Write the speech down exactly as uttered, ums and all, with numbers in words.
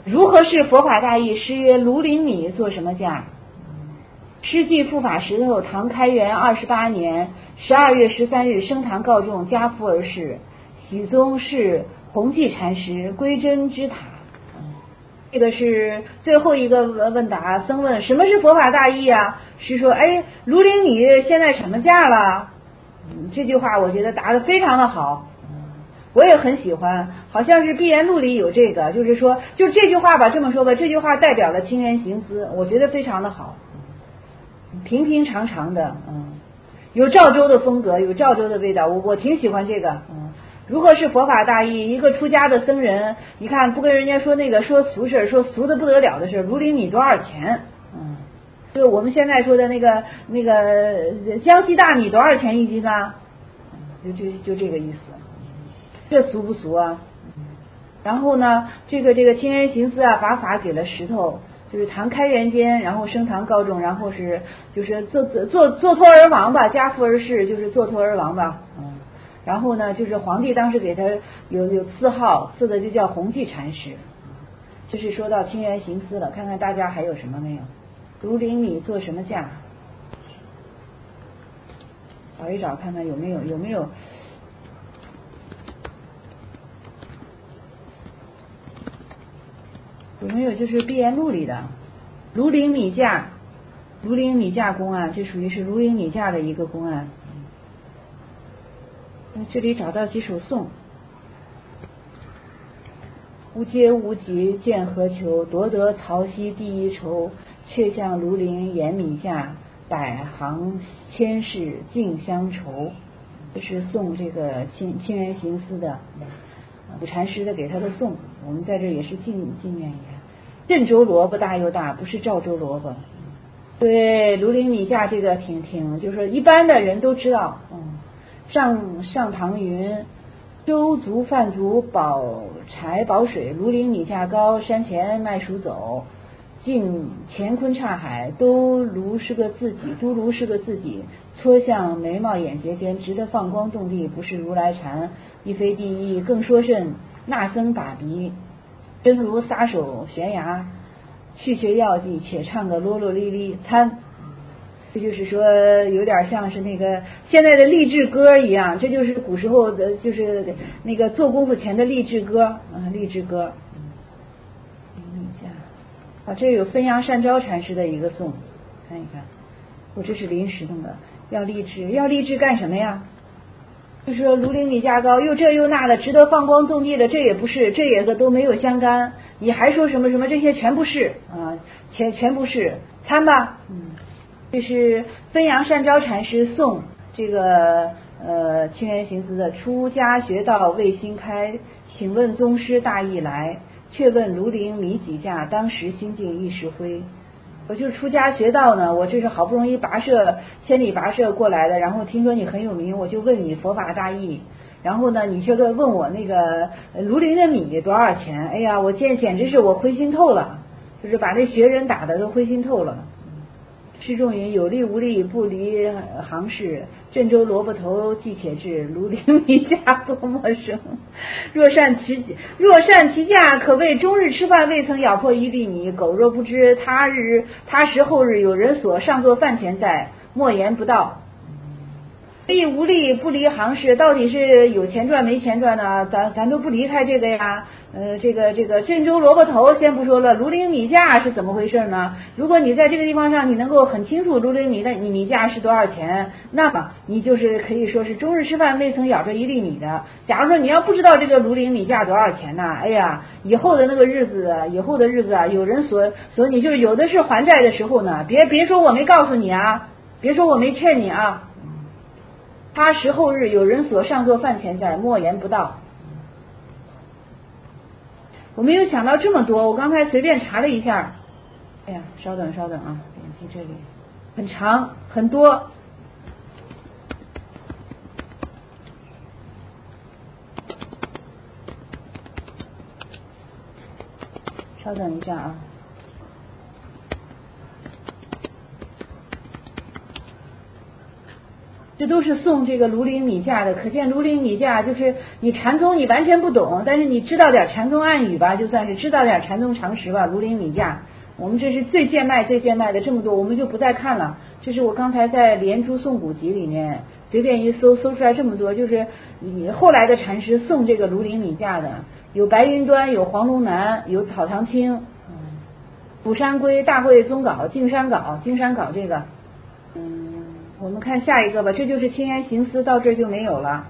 如何是佛法大义？诗曰：庐陵米做什么价？诗记护法石头，唐开元二十八年十二月十三日升堂告众，家父而逝。喜宗是弘济禅师归真之塔。这个是最后一个问答，僧问什么是佛法大义啊？是说，哎，庐陵米现在什么价了？嗯，这句话我觉得答得非常的好，我也很喜欢，好像是《碧岩录》里有这个，就是说，就这句话吧，这么说吧，这句话代表了清源行思，我觉得非常的好，平平常常的，嗯，有赵州的风格，有赵州的味道，我我挺喜欢这个，嗯。如何是佛法大义？一个出家的僧人，你看不跟人家说那个说俗事，说俗的不得了的事，庐陵米多少钱？嗯，就我们现在说的那个那个江西大米多少钱一斤啊？就就就这个意思，这俗不俗啊？然后呢，这个这个清源行思啊，把法给了石头，就是唐开元间，然后升堂告众，然后是就是做做做托而亡吧，家父而逝，就是做托而亡吧，嗯。然后呢，就是皇帝当时给他有有赐号，赐的就叫弘济禅师。这是说到清源行思了，看看大家还有什么没有？庐陵米做什么价？找一找看看有没有有没有有没有就是《碧岩录》里的庐陵米价，庐陵米价公案，这属于是庐陵米价的一个公案。这里找到几首颂：无阶无极见何求，夺得曹溪第一筹。却向庐陵言米价，百行千事竞相酬。这是颂这个清清源行思的古禅师的给他的颂，我们在这也是纪纪念一下。郑州萝卜大又大，不是赵州萝卜。对，庐陵米价这个挺挺，就是说一般的人都知道，嗯。上上唐云，周族贩族保柴保水，庐陵米价高，山前卖蜀走。尽乾坤刹海，都卢是个自己，都卢是个自己。搓向眉毛眼睫间，直得放光动地，不是如来禅，亦非第一，更说甚那僧打鼻，真如撒手悬崖，去学药剂，且唱个啰啰哩哩参。这就是说有点像是那个现在的励志歌一样，这就是古时候的就是那个做功夫前的励志歌啊，励志歌。啊，这有汾阳善昭禅师的一个颂，看一看，我这是临时弄的。要励志，要励志干什么呀？就是说庐陵米价高，又这又那的，值得放光动地的，这也不是，这也个都没有相干。你还说什么什么，这些全不是啊，全全不是，参吧。嗯，这是汾阳善昭禅师颂这个呃清源行思的出家学道未新开，请问宗师大意来。却问庐陵米几价，当时心境一时灰。我就出家学道呢，我这是好不容易跋涉千里跋涉过来的，然后听说你很有名，我就问你佛法大义，然后呢你却问我那个庐陵的米多少钱，哎呀我简简直是我灰心透了，就是把那学人打的都灰心透了。诗中云：有利无利不离行市，郑州萝卜头既且至，庐陵米价多么生。若善其若善其价，可谓终日吃饭未曾咬破一粒米。苟若不知他日他时后日有人所上作饭钱在，莫言不到。利无利不离行市，到底是有钱赚没钱赚呢？咱咱都不离开这个呀。呃，这个这个郑州萝卜头先不说了，庐陵米价是怎么回事呢？如果你在这个地方上，你能够很清楚庐陵米的你米价是多少钱，那么你就是可以说是终日吃饭未曾咬着一粒米的。假如说你要不知道这个庐陵米价多少钱呢，哎呀，以后的那个日子，以后的日子啊，有人所所你就是有的是还债的时候呢，别别说我没告诉你啊，别说我没劝你啊。他时后日有人所上作饭钱在，莫言不到。我没有想到这么多，我刚才随便查了一下，哎呀，稍等稍等啊，点击这里，很长很多。稍等一下啊。 这都是诵这个庐陵米价的，可见庐陵米价就是你禅宗你完全不懂，但是你知道点禅宗暗语吧，就算是知道点禅宗常识吧。庐陵米价，我们这是最贱卖最贱卖的，这么多我们就不再看了。这是我刚才在连珠诵古籍里面随便一搜，搜出来这么多，就是你后来的禅师诵这个庐陵米价的，有白云端，有黄龙南，有草堂清，嗯，卜山归、大会宗稿、径山稿、径山稿这个，嗯，我们看下一个吧，这就是清源行思，到这儿就没有了。